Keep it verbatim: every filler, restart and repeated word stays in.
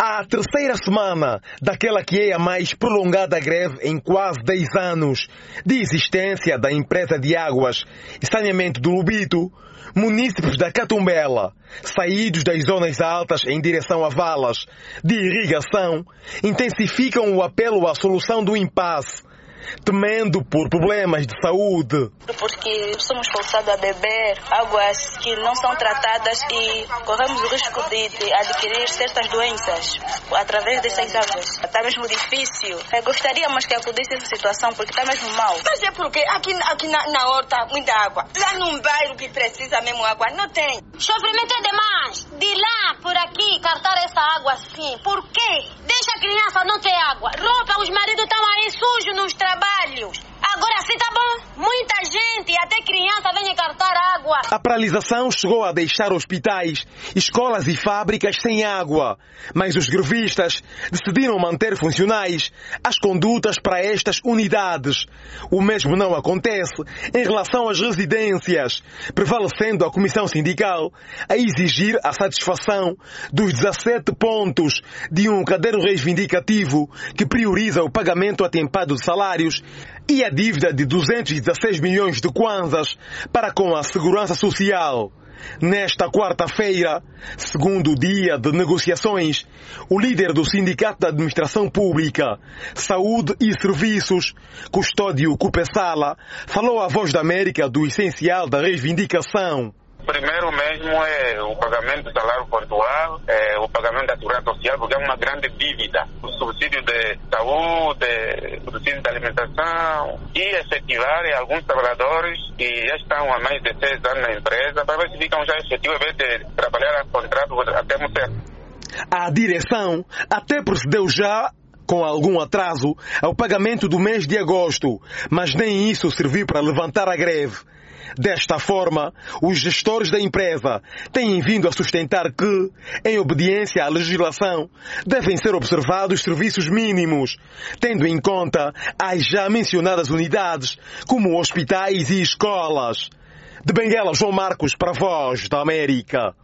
À terceira semana daquela que é a mais prolongada greve em quase dez anos de existência da empresa de águas e saneamento do Lubito, munícipes da Catumbela, saídos das zonas altas em direção a valas de irrigação, intensificam o apelo à solução do impasse, temendo por problemas de saúde. Porque somos forçados a beber águas que não são tratadas e corremos o risco de, de adquirir certas doenças através dessas águas. Está mesmo difícil. Eu gostaríamos que acudisse essa situação porque está mesmo mal. Mas é porque aqui, aqui na, na horta muita água. Lá num bairro que precisa mesmo água, não tem. Sofrimento é demais. De lá, por aqui, cartar essa água assim. Por quê? Deixa a criança não ter água. Roupa, os maridos estão aí sujos nos trabalhos. Agora sim tá bom. Muita gente, até criança, vem cartar água. A paralisação chegou a deixar hospitais, escolas e fábricas sem água. Mas os grevistas decidiram manter funcionais as condutas para estas unidades. O mesmo não acontece em relação às residências, prevalecendo a Comissão Sindical a exigir a satisfação dos dezassete pontos de um caderno reivindicativo que prioriza o pagamento atempado de salários e a dívida de duzentos e dezesseis milhões de kwanzas para com a Segurança Social. Nesta quarta-feira, segundo dia de negociações, o líder do Sindicato da Administração Pública, Saúde e Serviços, Custódio Cupessala, falou à Voz da América do essencial da reivindicação. Primeiro mesmo é o pagamento do salário pontual, é o pagamento da segurança social, porque é uma grande dívida. O subsídio de saúde, o subsídio de alimentação e efetivar alguns trabalhadores que já estão há mais de seis anos na empresa para ver se ficam já efetivos em vez de trabalhar a contrato até um certo. A direção até procedeu já com algum atraso ao pagamento do mês de agosto, mas nem isso serviu para levantar a greve. Desta forma, os gestores da empresa têm vindo a sustentar que, em obediência à legislação, devem ser observados serviços mínimos, tendo em conta as já mencionadas unidades, como hospitais e escolas. De Benguela, João Marcos, para a Voz da América.